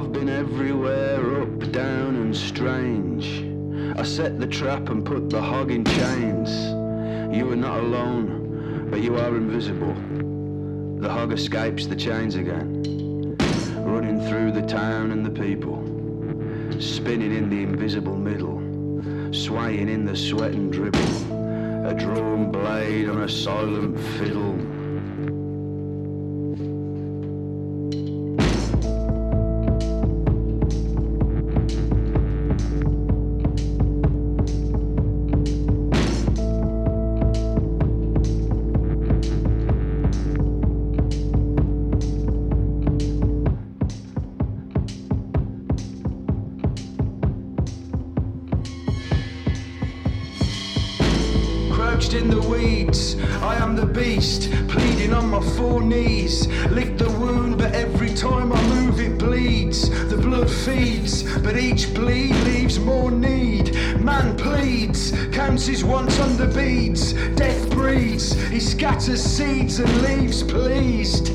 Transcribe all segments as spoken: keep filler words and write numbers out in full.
I've been everywhere, up, down and strange. I set the trap and put the hog in chains. You are not alone, but you are invisible. The hog escapes the chains again, running through the town and the people, spinning in the invisible middle, swaying in the sweat and dribble, a drawn blade on a silent fiddle. In the weeds, I am the beast, pleading on my four knees. Lick the wound, but every time I move it bleeds. The blood feeds, but each bleed leaves more need. Man pleads, counts his wants on the beads. Death breeds, he scatters seeds and leaves pleased.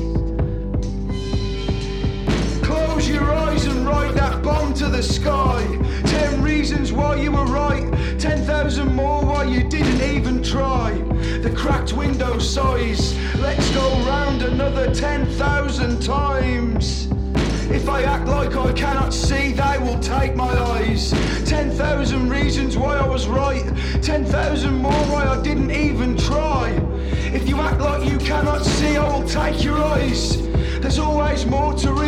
Close your eyes and write that bomb to the sky. Ten reasons why you were right, ten thousand more why you didn't even try. The cracked window sighs, let's go round another ten thousand times. If I act like I cannot see, they will take my eyes. Ten thousand reasons why I was right, ten thousand more why I didn't even try. If you act like you cannot see, I will take your eyes. There's always more to